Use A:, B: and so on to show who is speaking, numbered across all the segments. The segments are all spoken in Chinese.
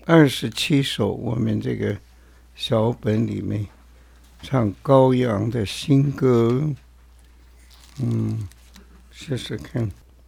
A: 27首，我们这个小本里面唱羔羊的新歌，试试看。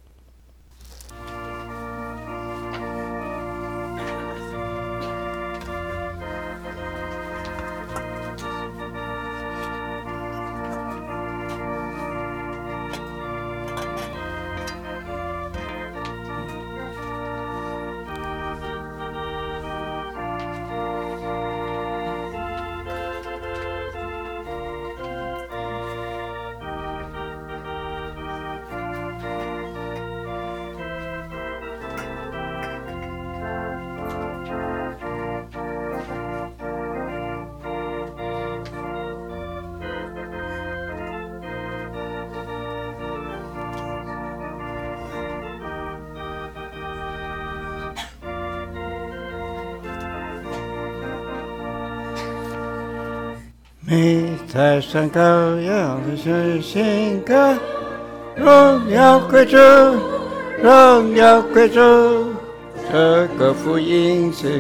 A: 每在山羔羊的是新歌，荣耀归主，荣耀归主，这个福音是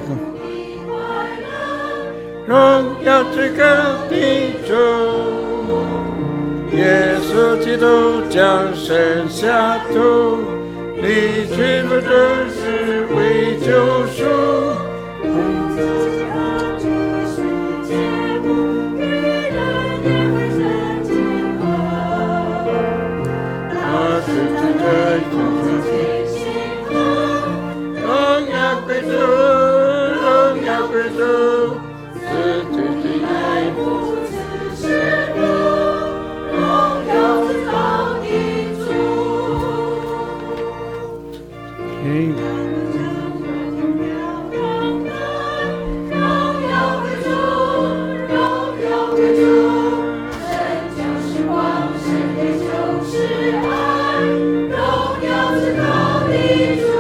A: 荣耀这个的主，耶稣基督降生下土，离去了这世为救赎。荣耀归主，荣耀归主，自己的爱不自是主，荣耀至高的主。荣耀归主，荣耀归主，神就是光，神也就是爱，荣耀至高的主。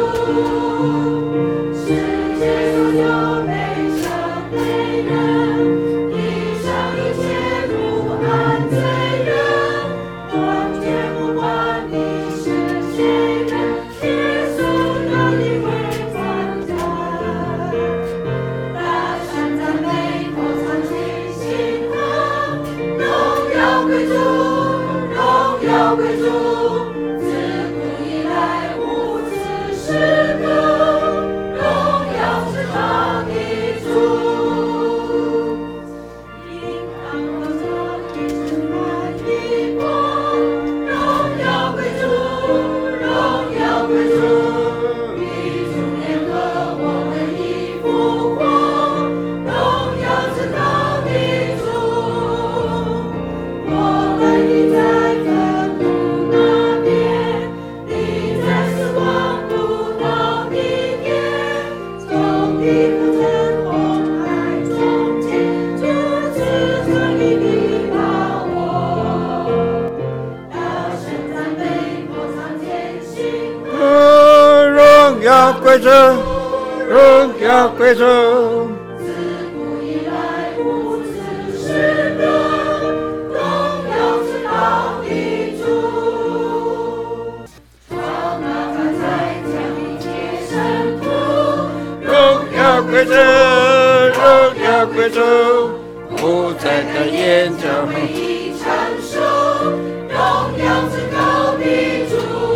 A: 归主，荣耀归主，自古以来无此时刻，荣耀至高的主。到那他在将一切圣徒，荣耀归主，荣耀归主，不在他眼角唯一承受，荣耀至高的主。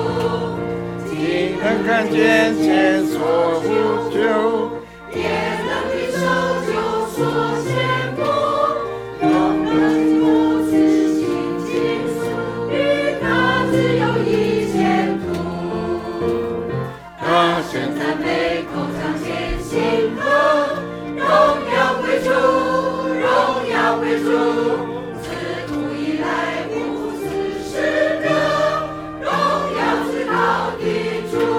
A: 能看见前所无救，也能比手就所羡慕，永恒不辞心尽属于他只有一前途。大声赞美口唱前行歌，荣耀归主，荣耀归主，自古以来无此时刻，荣耀至高的主。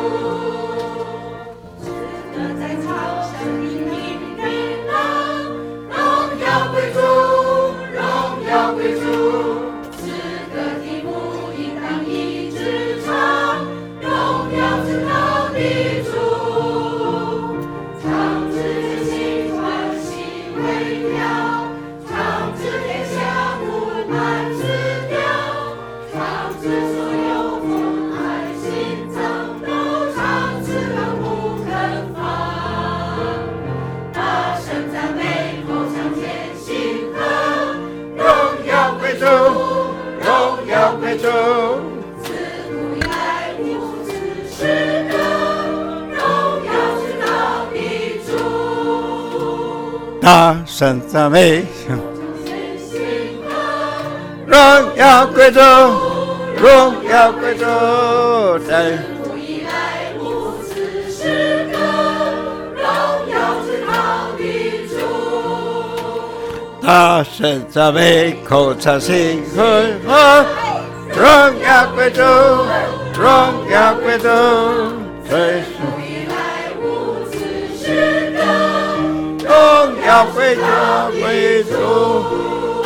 B: 归主。大声赞美，荣耀归主，荣耀归主，在大声赞美，口唱心和，荣耀归主，荣耀归主，最荣耀归主，归主。